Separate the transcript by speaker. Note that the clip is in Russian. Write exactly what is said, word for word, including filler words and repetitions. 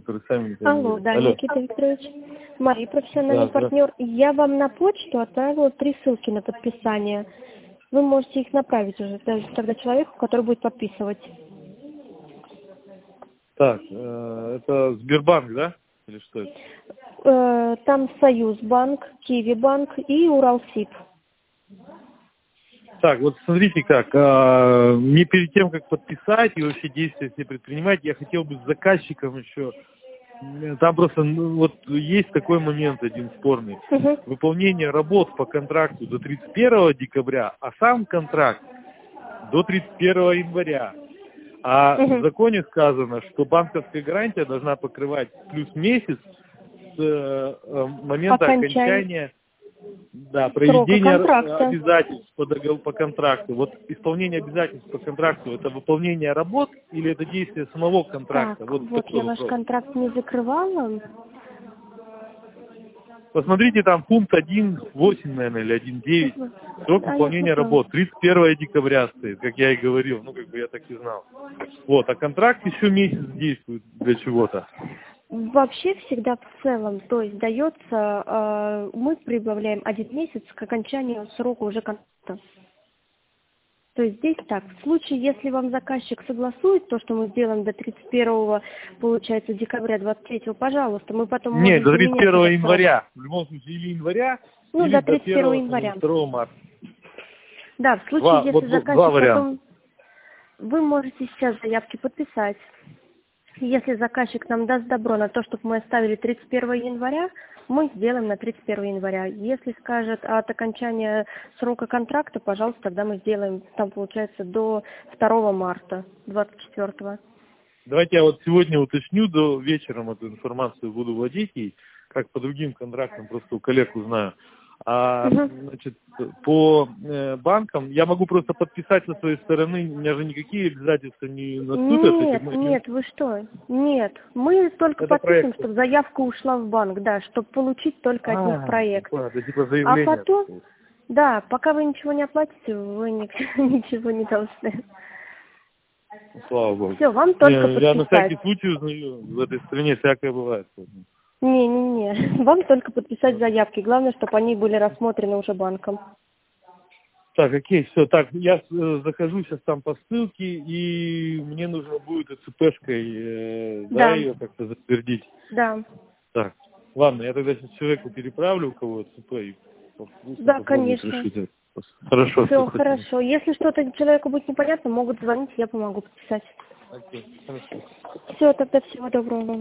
Speaker 1: которые сами...
Speaker 2: Алло, да,
Speaker 1: Алло.
Speaker 2: Никита Викторович, Мария, профессиональный
Speaker 1: Да,
Speaker 2: партнер. Я вам на почту отправила три ссылки на подписание. Вы можете их направить уже тогда человеку, который будет подписывать.
Speaker 1: Так, э, это Сбербанк, да? Или что это?
Speaker 2: Э, Там Союзбанк, Киевибанк и Уралсиб.
Speaker 1: Так, вот смотрите как, а, мне перед тем, как подписать и вообще действия все предпринимать, я хотел бы с заказчиком еще, там просто, ну, вот есть такой момент один спорный,
Speaker 2: Угу.
Speaker 1: выполнение работ по контракту до тридцать первого декабря, а сам контракт до тридцать первого января. А
Speaker 2: Угу.
Speaker 1: в законе сказано, что банковская гарантия должна покрывать плюс месяц с э, момента
Speaker 2: Окончание.
Speaker 1: окончания, да, проведения
Speaker 2: контракта.
Speaker 1: обязательств по, договору, по контракту. Вот исполнение обязательств по контракту — это выполнение работ или это действие самого контракта?
Speaker 2: Так,
Speaker 1: Вот
Speaker 2: вот
Speaker 1: такой
Speaker 2: я ваш
Speaker 1: вопрос.
Speaker 2: контракт не закрывала.
Speaker 1: Посмотрите, там пункт один восемь, наверное, или один девять. Срок
Speaker 2: А я
Speaker 1: выполнения
Speaker 2: смотрела.
Speaker 1: работ тридцать первого декабря стоит, как я и говорил. Ну, как бы я так и знал. Вот, а контракт еще месяц действует для чего-то.
Speaker 2: Вообще всегда в целом, то есть дается, э, мы прибавляем один месяц к окончанию срока уже контракта. То есть здесь так, в случае, если вам заказчик согласует то, что мы сделаем до тридцать первого, получается, декабря двадцать третьего, пожалуйста, мы потом
Speaker 1: Нет,
Speaker 2: можем
Speaker 1: до тридцать первого
Speaker 2: поменять этот срок.
Speaker 1: января. В любом случае, или января,
Speaker 2: Ну,
Speaker 1: или
Speaker 2: до
Speaker 1: до
Speaker 2: тридцать первого
Speaker 1: первого,
Speaker 2: января.
Speaker 1: второго марта.
Speaker 2: Да, в случае,
Speaker 1: Два,
Speaker 2: если
Speaker 1: вот д- два
Speaker 2: заказчик
Speaker 1: варианта.
Speaker 2: потом, вы можете сейчас заявки подписать. Если заказчик нам даст добро на то, чтобы мы оставили тридцать первого января, мы сделаем на тридцать первого января. Если скажет от окончания срока контракта, пожалуйста, тогда мы сделаем, там получается, до второго марта двадцать четвёртого.
Speaker 1: Давайте я вот сегодня уточню, до вечером эту информацию буду вводить, и как по другим контрактам, просто у коллег узнаю. А,
Speaker 2: Угу.
Speaker 1: значит, по э, банкам я могу просто подписать со своей стороны, у меня же никакие обязательства не наступят.
Speaker 2: Нет,
Speaker 1: Эти,
Speaker 2: нет, вы что? Нет, мы только
Speaker 1: это
Speaker 2: подписываем,
Speaker 1: проект.
Speaker 2: чтобы заявка ушла в банк, да, чтобы получить только от них
Speaker 1: А,
Speaker 2: проект.
Speaker 1: это типа
Speaker 2: А
Speaker 1: заявление.
Speaker 2: потом, да, пока вы ничего не оплатите, вы ни- ничего не должны.
Speaker 1: Слава богу.
Speaker 2: Все, вам только
Speaker 1: Не, я на
Speaker 2: подписать.
Speaker 1: всякий случай узнаю, в этой стране всякое бывает.
Speaker 2: Не-не-не, вам только подписать заявки. Главное, чтобы они были рассмотрены уже банком.
Speaker 1: Так, окей, все, так, я э, захожу сейчас там по ссылке, и мне нужно будет ЦПшкой, э, да,
Speaker 2: Да,
Speaker 1: ее как-то затвердить.
Speaker 2: да,
Speaker 1: Так, ладно, я тогда сейчас человеку переправлю, у кого ЦП, и пусть он
Speaker 2: да,
Speaker 1: попробует
Speaker 2: конечно.
Speaker 1: решить это. Хорошо,
Speaker 2: Все,
Speaker 1: спасибо.
Speaker 2: хорошо. Если что-то человеку будет непонятно, могут звонить, я помогу подписать.
Speaker 1: Окей, хорошо.
Speaker 2: Все, тогда всего доброго.